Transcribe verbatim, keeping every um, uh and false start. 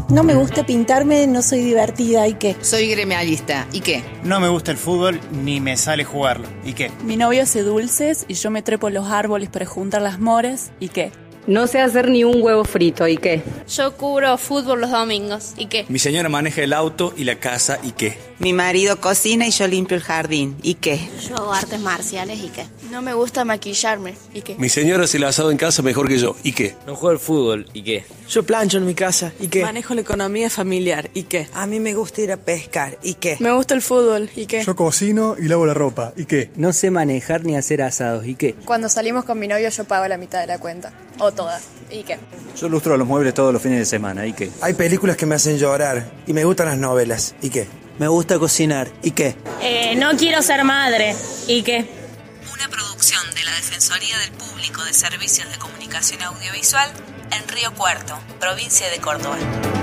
No me gusta pintarme, no soy divertida, ¿y qué? Soy gremialista, ¿y qué? No me gusta el fútbol, ni me sale jugarlo, ¿y qué? Mi novio hace dulces y yo me trepo en los árboles para juntar las mores, ¿y qué? No sé hacer ni un huevo frito, ¿y qué? Yo cubro fútbol los domingos, ¿y qué? Mi señora maneja el auto y la casa, ¿y qué? Mi marido cocina y yo limpio el jardín, ¿y qué? Yo hago artes marciales, ¿y qué? No me gusta maquillarme, ¿y qué? Mi señora hace el asado en casa mejor que yo, ¿y qué? No juego al fútbol, ¿y qué? Yo plancho en mi casa, ¿y qué? Manejo la economía familiar, ¿y qué? A mí me gusta ir a pescar, ¿y qué? Me gusta el fútbol, ¿y qué? Yo cocino y lavo la ropa, ¿y qué? No sé manejar ni hacer asados, ¿y qué? Cuando salimos con mi novio yo pago la mitad de la cuenta, o toda, ¿y qué? Yo lustro los muebles todos los fines de semana, ¿y qué? Hay películas que me hacen llorar y me gustan las novelas, ¿y qué? Me gusta cocinar, ¿y qué? Eh, no quiero ser madre, ¿y qué? Una producción de la Defensoría del Público de Servicios de Comunicación Audiovisual en Río Cuarto, provincia de Córdoba.